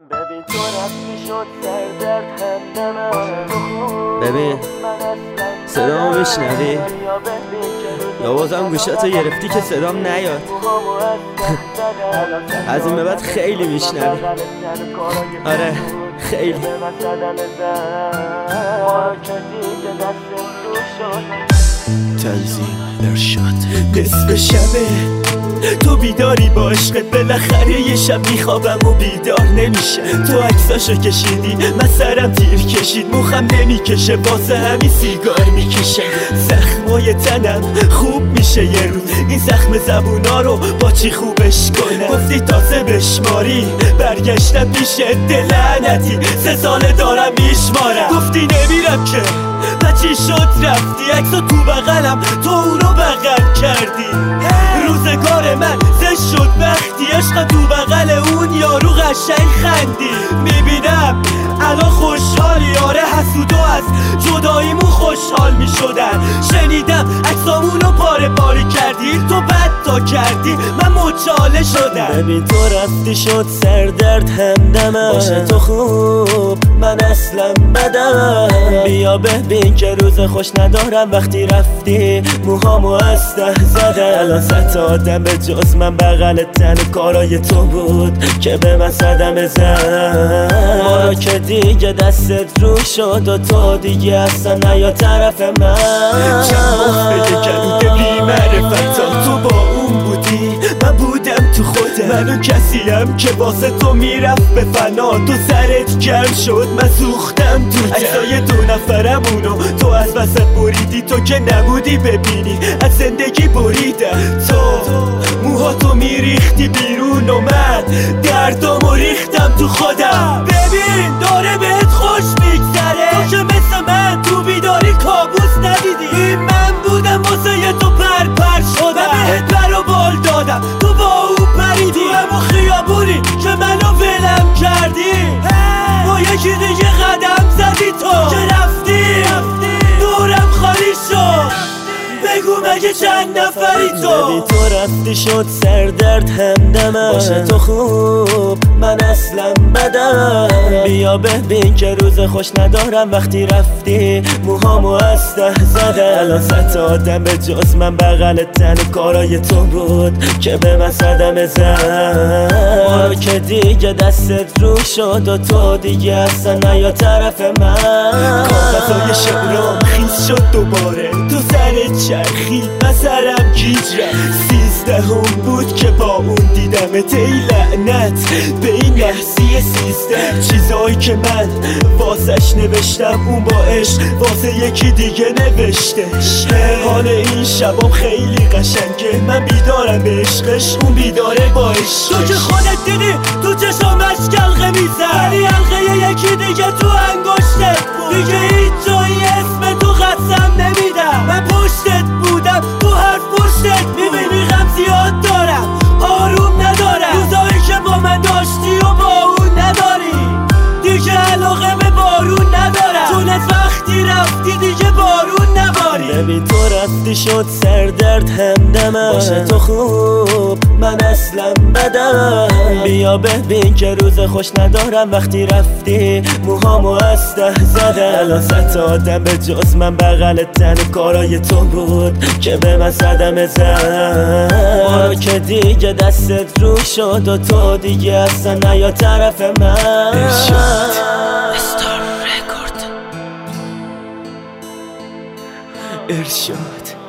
ببین تو رفتی شد سردرد همدمم. ببین صدامو میشنوی یا بازم گوشاتو گرفتی که صدام نیاد؟ از این به بعد خیلی میشنوی. آره خیلی. تنظیم ارشاد. نصف شبه تو بیداری با عشقت، بالاخره یه شب میخوابم و بیدار نمیشم. تو عکساشو کشیدی من سرم تیر کشید، مخم نمیکشه واسه همین سیگار میکشم. زخمای تنم خوب میشه یه روز، این زخم زبونا رو با چی خوبش کنم؟ گفتی تازه بشماری برگشتم پیش لعنتی، 3 ساله دارم میشمارم. گفتی نمیرم که چی شد رفتی؟ عکسو تو بغلم تو اونو بغل کردی. روزگار من زشت شد وقتی عشق تو بغل اون یارو قشنگ خندی. میبینم الان خوشحالی، آره حسودو از جداییمون خوشحال میشدن. شنیدم عکسامونو پاره پاره کردی، تو بد تا کردی من مچاله شدم. ببین تو رفتی شد سردرد همدمم. باشه تو خوب من اصلا بدم. بیا ببین که روز خوش ندارم وقتی رفتی موهامو از ته زدم. الان 100 تا آدم به جز من بغل تن کارای تو بود که به من صدمه زد. ما که دیگه دستت رو شد و تو دیگه اصلا نیا طرف من. چند وقت بگم بی معرفت تو با اون بودی، من بودم تو خودم. منو کسیم که واسه تو میرفت به فنا، تو سرت گرم شد من سوختم تو عکسای 2 نفرمونو تو از وسط بریدی. تو که نبودی ببینی از زندگی بریدم. تو موهاتو میریختی بیرون و من دردامو ریختم تو خودم. ببین داره بهت خوش میگذره، تو که مثل من تو بیداری کابوس ندیدی. این من بودم واسه یه تو پر شدم، من بهت پر و بال دادم تو با اون پریدی. تو همون خیابونی که منو ولم کردی با یکی دیگه قدم زدی. تو که رفتی دورم خالی شد، بگو مگه چند نفری تو؟ ببین تو رفتی شد سردرد همدمم. باشه تو خوب من اصلا بدم. بیا ببین که روز خوش ندارم وقتی رفتی موهامو از ته زدم. الان 100 تا آدم به جز من بغل تن کارای تو بود که به من صدمه زد. ما که دیگه دستت رو شد و تو دیگه اصلا نیا طرف من. کاغذای شعرام خیس شد دوباره، تو سرت چرخی من سرم گیج رفت. 13 بود که با اون دیدمت، ای لعنت به این نحسی 13. چیزایی که من واسش نوشتم اون با عشق واسه یکی دیگه نوشتش. حال این شبام خیلی قشنگه، من بیدارم به عشقش اون بیداره با عشقش. تو که خودت دیدی تو چشامش کلقه میزد، ولی حلقه یکی دیگه تو انگشتت بود. دیگه هیچ جایی اسم تو قسم نمیدم، من پشتت بودم تو هر پشتت. میبینی غم زیاد دارم آروم ندارم، روزایی که با من داشتی و با اون نداری. دیگه علاقه به بارون ندارم، چون از وقتی رفتی دیگه بارون نباری. ببین تو رفتی شد سردرد همدمم. باشه تو خوب من اصلا بدم. بیا ببین که روز خوش ندارم وقتی رفتی موهامو از ته زدم. الان 100 تا آدم به جز من بغل تن کارای تو بود که به من صدمه زد. ما که دیگه دستت رو شد و تو دیگه اصلا نیا طرف من. ارشاد